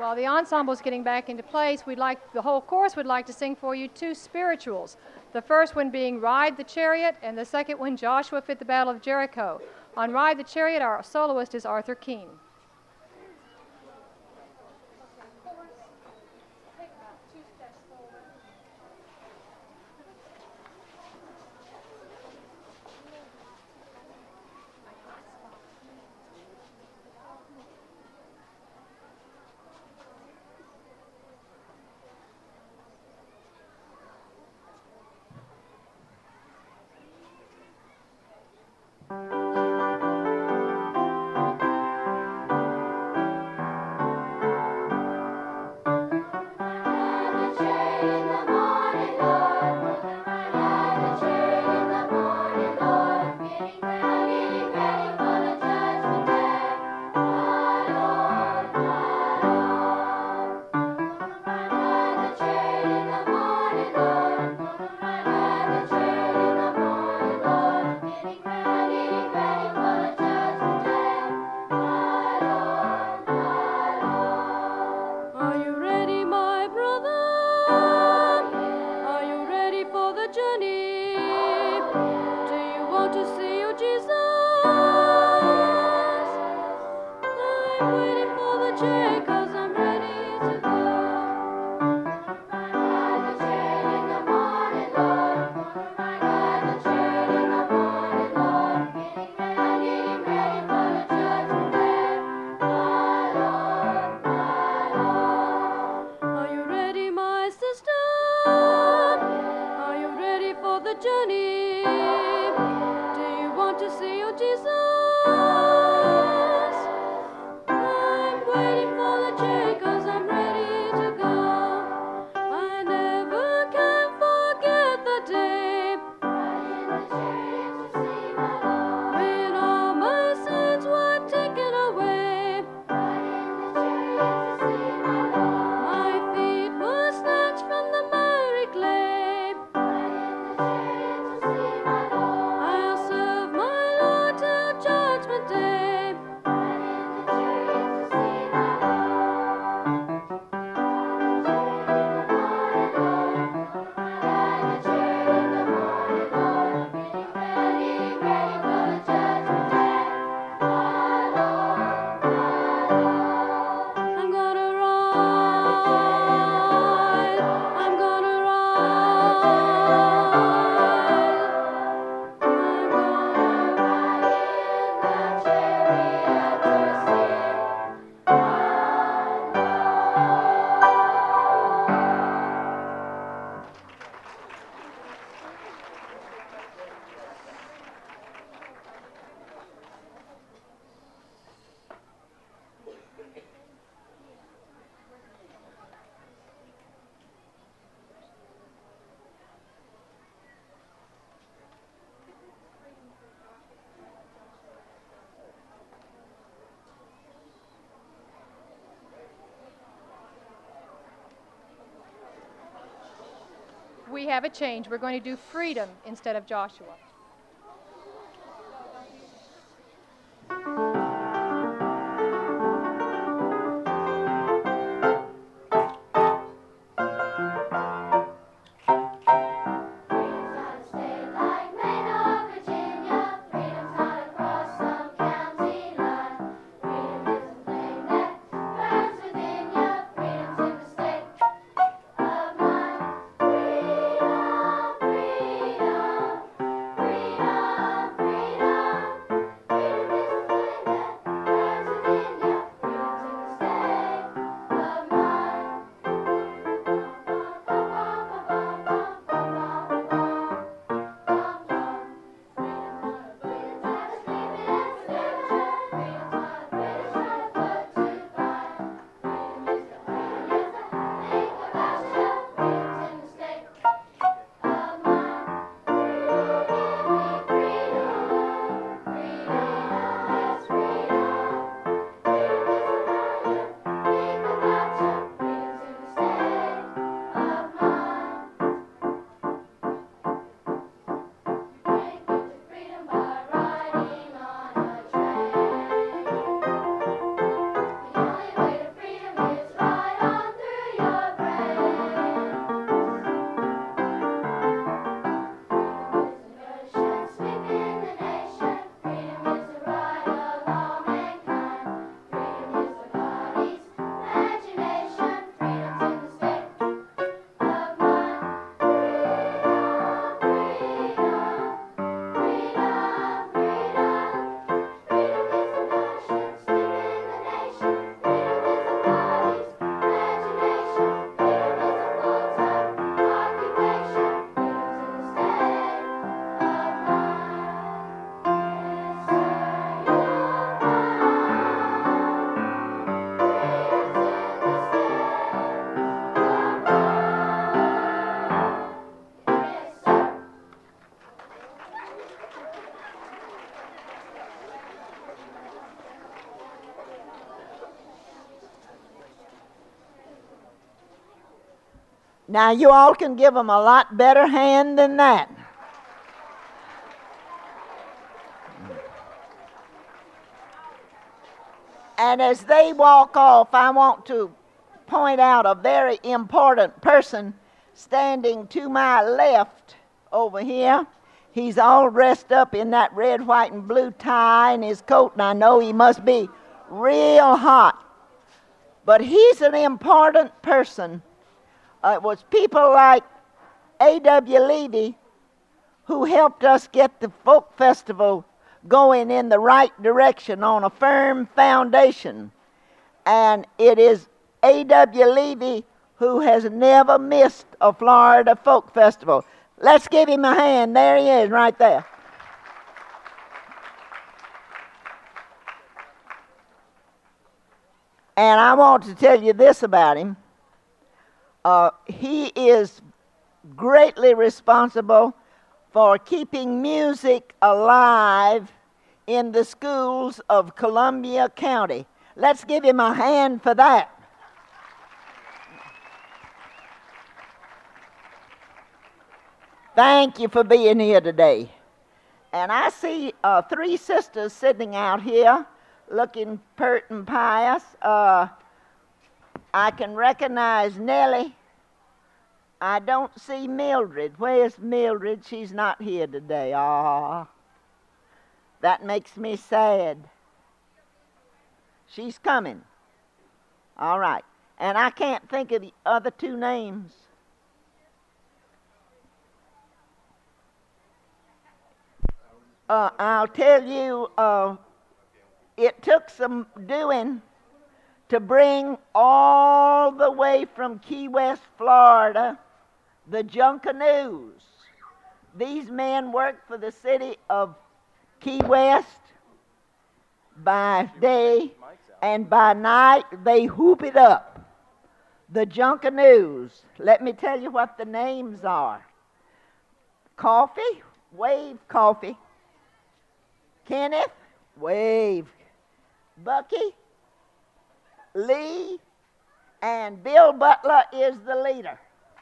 While the ensemble is getting back into place, the whole chorus would like to sing for you two spirituals. The first one being Ride the Chariot, and the second one, Joshua Fit the Battle of Jericho. On Ride the Chariot, our soloist is Arthur Keene. We have a change. We're going to do Freedom instead of Joshua. Freedom, Now, you all can give them a lot better hand than that. And as they walk off, I want to point out a very important person standing to my left over here. He's all dressed up in that red, white, and blue tie and his coat, and I know he must be real hot. But he's an important person. It was people like A.W. Levy who helped us get the folk festival going in the right direction on a firm foundation. And it is A.W. Levy who has never missed a Florida folk festival. Let's give him a hand. There he is, right there. And I want to tell you this about him. He is greatly responsible for keeping music alive in the schools of Columbia County. Let's give him a hand for that. Thank you for being here today. And I see 3 sisters sitting out here looking pert and pious. I can recognize Nellie. I don't see Mildred. Where's Mildred? She's not here today. Ah, that makes me sad. She's coming. All right. And I can't think of the other 2 names. I'll tell you, it took some doing to bring all the way from Key West, Florida, the Junkanews. These men worked for the city of Key West by day, and by night they whoop it up. The Junkanews. Let me tell you what the names are. Coffee, Wave Coffee. Kenneth, Wave. Bucky, Lee, and Bill Butler is the leader.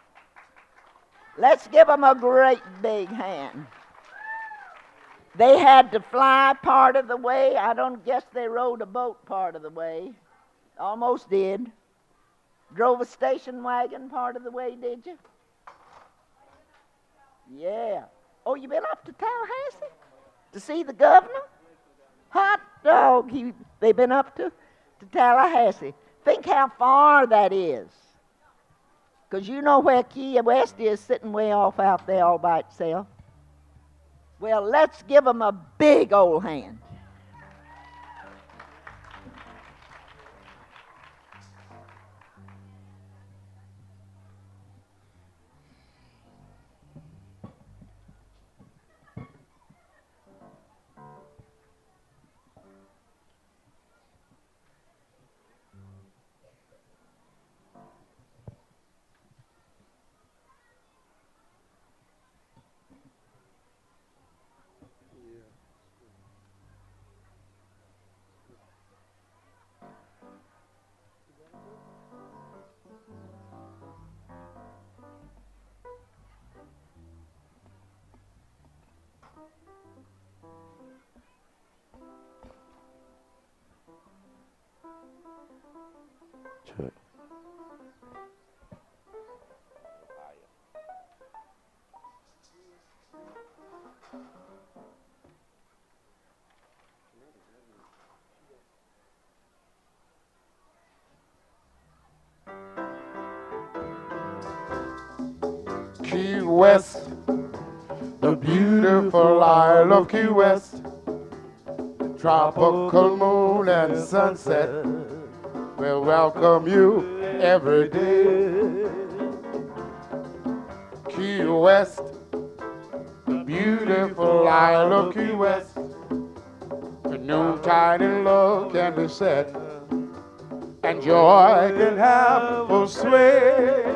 Let's give them a great big hand. They had to fly part of the way. I don't guess they rode a boat part of the way. Almost did. Drove a station wagon part of the way, did you? Yeah. Oh, you been up to Tallahassee to see the governor? Hot dog. They've been up to Tallahassee. Think how far that is. Because you know where Key West is, sitting way off out there all by itself. Well, let's give them a big old hand. Check. Key West, the beautiful Isle of Key West, tropical moon and sunset will welcome you every day. Key West, the beautiful Isle of Key West, the noontide in love can be set, and joy can have full sway.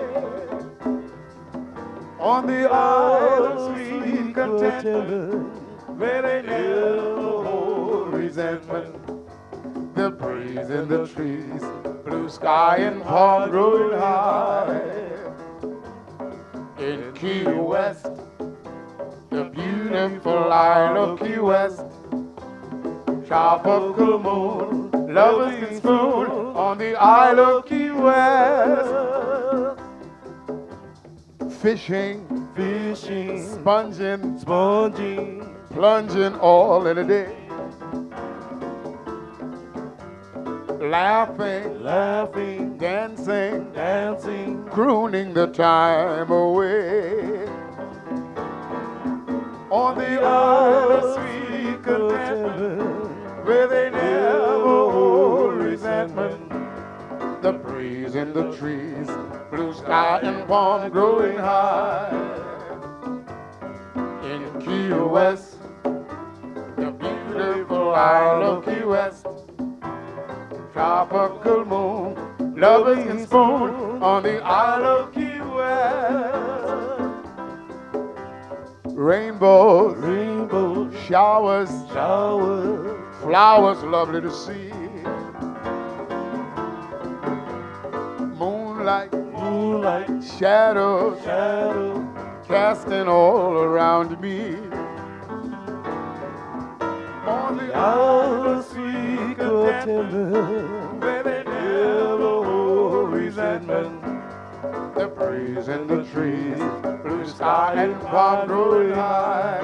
On the isle of sweet contentment, where they never hold resentment. The breeze in the trees, blue sky and palm growing high. Key West, the beautiful Isle of Key West. Tropical moon, lovers can spoon on the Isle of Key West. Fishing, sponging, plunging all in a day. Laughing, dancing, crooning the time away. On the Isle of sweet contentment, where they never hold resentment. The breeze in the trees, blue sky and palm growing high. In Key West, the beautiful Isle of Key West. Tropical moon, lovers can spoon on the Isle of Key West. Rainbows, showers, flowers lovely to see. Moonlight, shadows, casting all around me. On the Isle of sweet contentment, where they never hold resentment. The breeze in the trees, blue sky and palm growing high.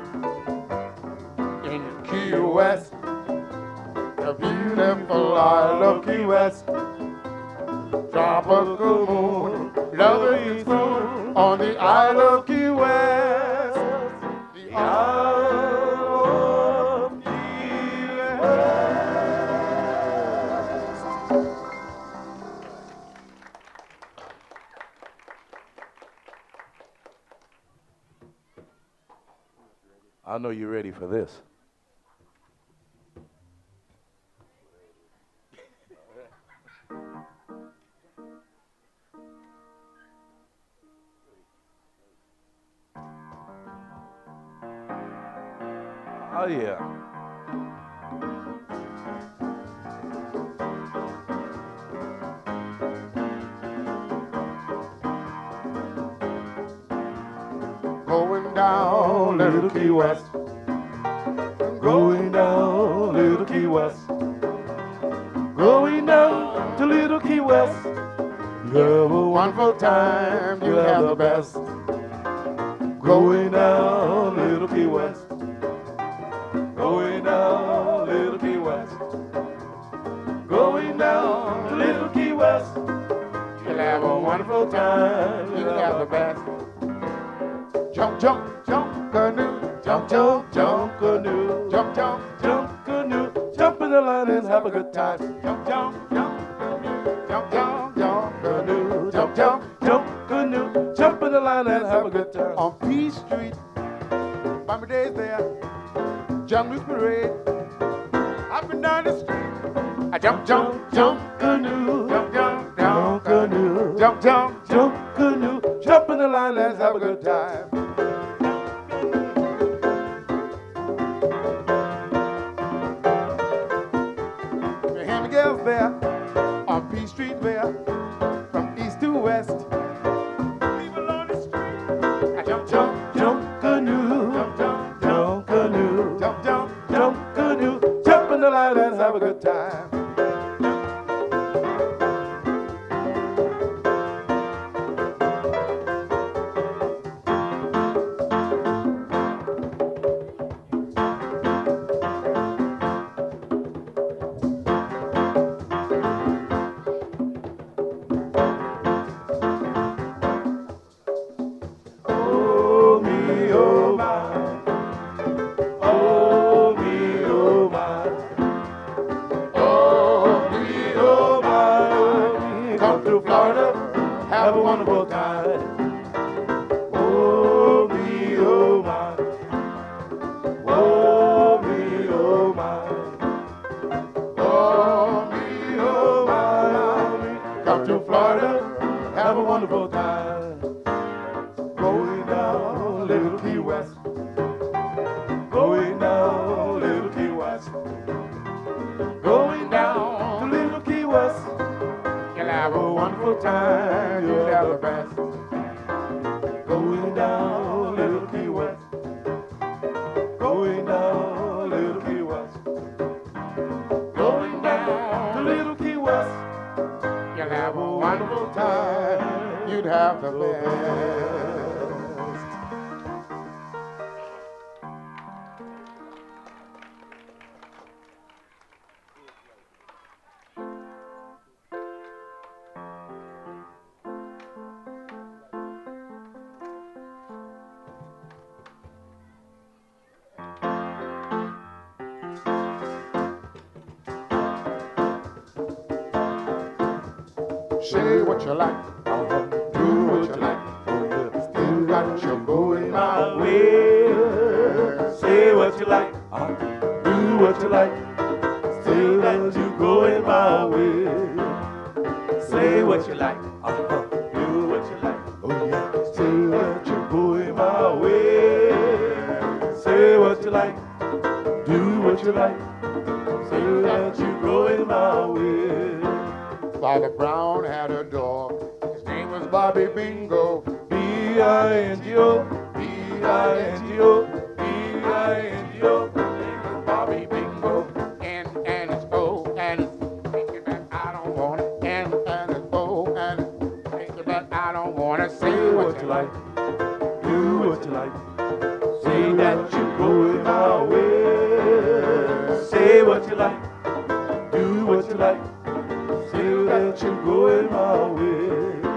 In Key West, the beautiful Isle of Key West. Tropical moon, lovers spoon on the Isle of Key West. The Isle of Key West. I know you're ready for this. Oh, yeah. Going down, little Key West. Going down, little Key West. Going down to little Key West. You have a wonderful time, you have the best. Going down, little Key West. Going down, little Key West. Going down to little Key West. You'll have a wonderful time, you'll have the best. Jump, jump, jump, canoe. Jump, jump, jump, canoe. Jump, jump, Jump canoe, jump in the line and have a good time. jump, jump, jump, canoe. Jump, jump, jump, canoe. Jump, jump. Jump canoe, jump in the line and have a good time. On P Street, by my days there, Jungle Parade. Up and down the street, I jump, jump, jump, canoe, jump, jump, jump jump, canoe, jump, jump. jump canoe, jump in the line, let's have a good time. The Hammy girls there, on P Street there, from east to west. People on the street, I jump, jump, Jump canoe, jump, jump, jump canoe, jump, jump. jump canoe, jump in the line, let's have a good time. Oh me, oh my, oh me, oh my, Oh, me, oh, oh me, come to Florida, have a wonderful time. Oh me, oh my, oh me, oh my, oh, me, oh, oh me, come to Florida, have a wonderful time. Going down, little Key West. Going down, little Key West. Going down to little Key West. you'll have a wonderful time, you'll have the best. Going down Little Key West. Going down Little Key West. Going down To Little Key West. You'll have a wonderful time. You'd have the best. Say what you like, do what you like. Still got you going my way. Say what you like, do what you like. Still got you going my way. Say what you like, do what you like. Oh yeah, still got you going my way. Say what you like, do what you like. Still got you going my way. Father Brown had a dog. His name was Bobby Bingo. B-I-N-G-O, B-I-N-G-O, B-I-N-G-O. Bobby Bingo. And it's O and it's thinking that I don't want it. And it's O and it's thinking that I don't want to. Say what you like, do what you like. Say that you going my way. Say what you like, do what you like. Say that you going my way.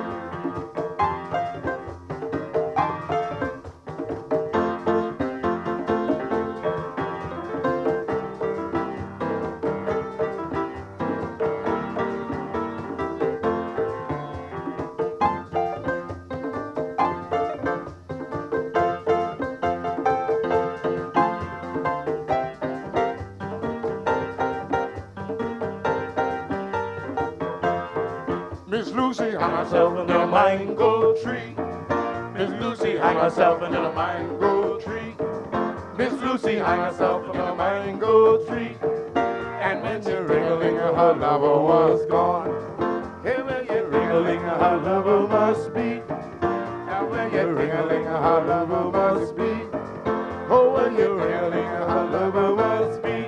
Miss Lucy hung Myself in a mango tree. Miss Lucy hung herself in a mango tree. Miss Lucy hung herself in a mango tree. And when the ring-a-ling, her lover was gone. Hey, when you ring-a-ling, her lover must be. Now when you ring-a-ling, her lover must be. Oh, when you ring-a-ling, her lover must be.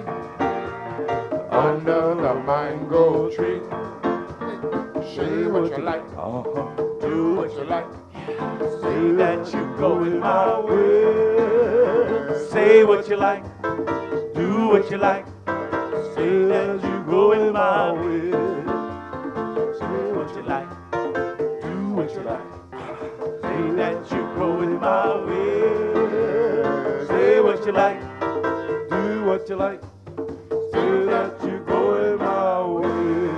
Under the mango tree. Say what you like, do what you like. Say that you going my way. Say what you like, do what you like. Say that you going my way. Say what you like, do what you like. Say that you going my way. Say what you like, do what you like. Say that you going my way.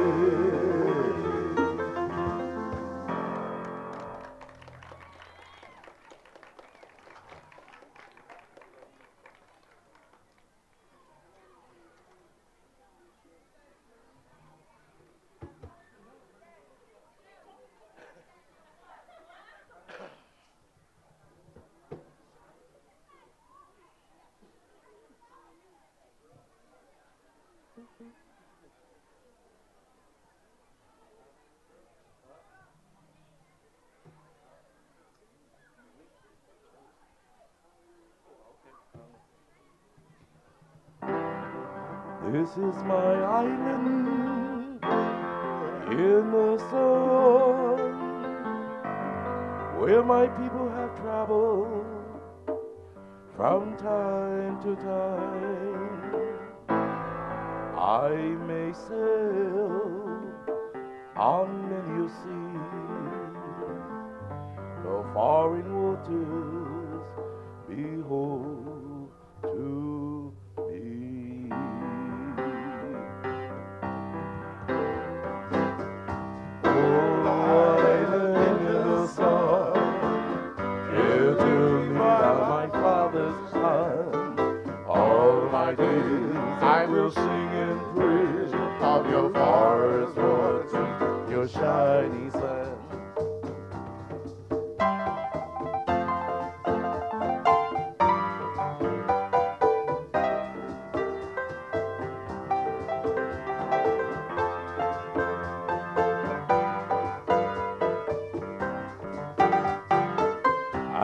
This is my island in the sun, where my people have traveled from time to time. I may sail on many a sea, the foreign waters behold to me. Oh, island in the sun, dear to me thou my father's son. All my days I will sing in praise of your forest waters, your shining sun.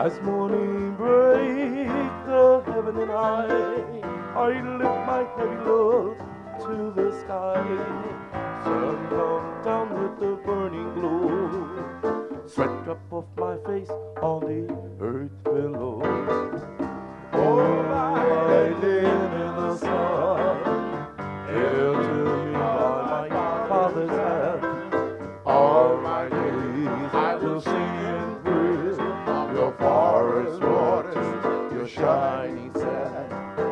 As morning breaks the heaven and I lift my heavy load to the sky. Sun comes down with the burning glow, sweat drop off my face on the earth below. Oh, I live in the sun, held to me by my Father's hand. All my days I will sing in praise of your forest waters, your shining sand.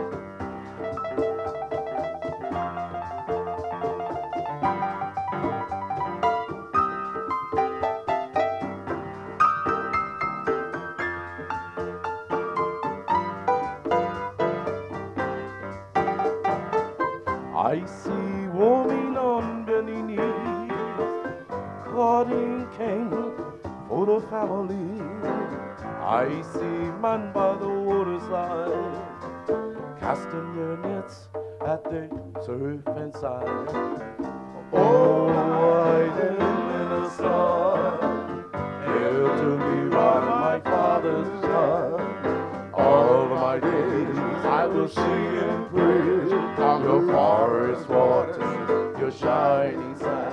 I see woman on bending knees, cutting cane for the family. I see man by the waterside, casting their nets at the surf and side. Oh, I live in the sun, held to me by my Father's hand. All my days I will sing and praise of your forest waters, your shining sand.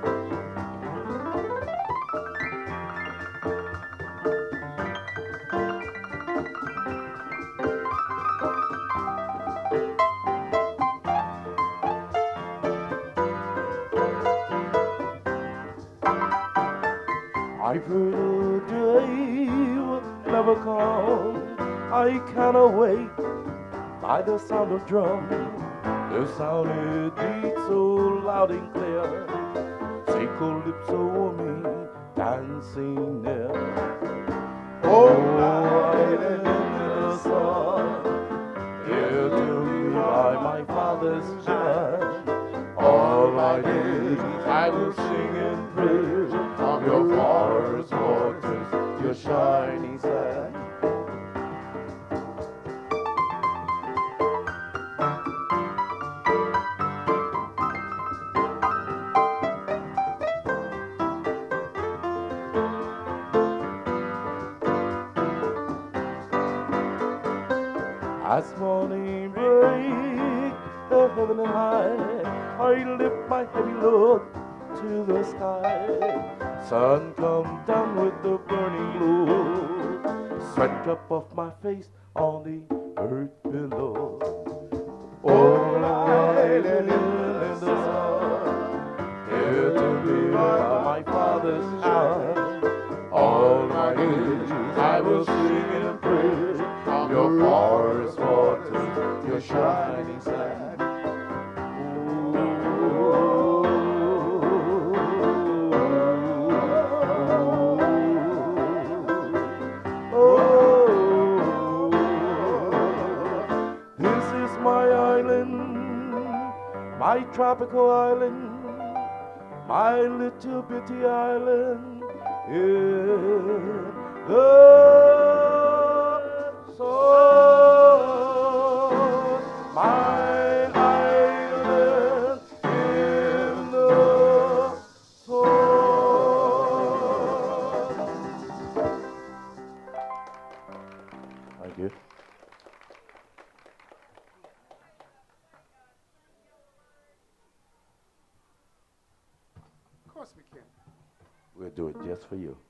I've heard a day will never come. I cannot wait by the sound of drum. The sound it beats so loud and clear. Say calypso woman dancing there. Oh, I live in the sun, here to me by my Father's hand. All my days I will sing and praise of your forest waters, your shining sand. As morning breaks the heaven and I lift my heavy load to the sky. Sun come down with the burning glow, sweat drop off my face on the earth below. Oh, I live in the sun, here to be by my Father's hand. All my days I will sing and praise of your forest waters, your shining sand. This is my island, my tropical island, my little bitty island in the sun. My island in the sun. Thank you. Of course we can. We'll do it just for you.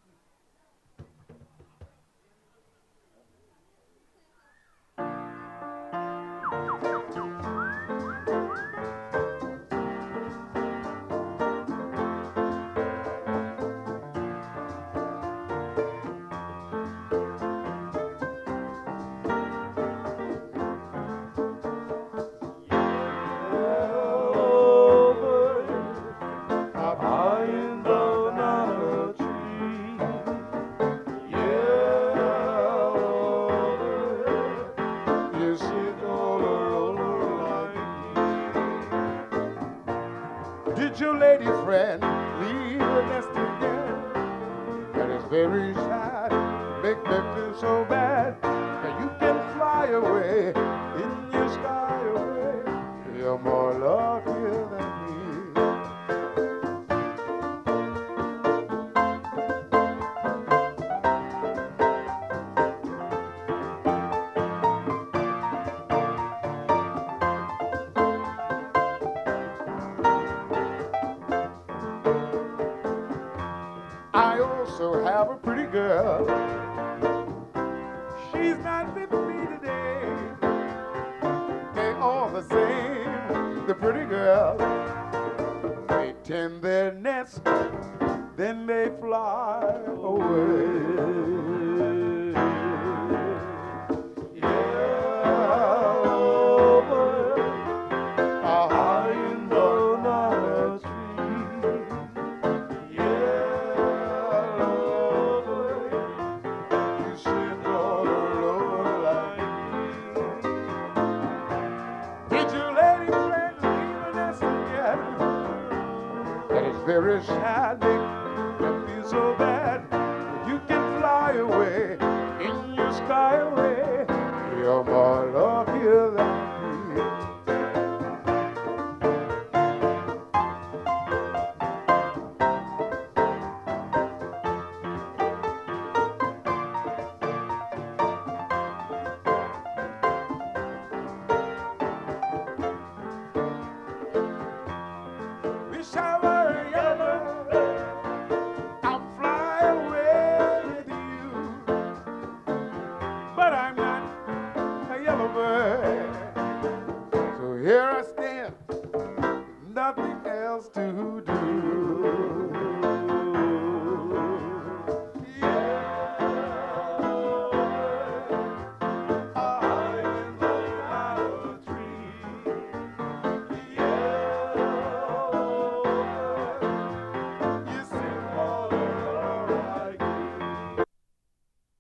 Did your lady friend leave the nest again? That is very sad, make me feel so bad. That you can fly away in your sky away. You're more lucky than me. I also have a pretty girl. She's not with me today. They all the same, the pretty girl. They tend their nest, then they fly away. Very sadly, I feel so bad. You can fly away in your sky away. You're more luckier than me. Wish I were a yellow bird. I'll fly away with you. But I'm not a yellow bird. So here I stand.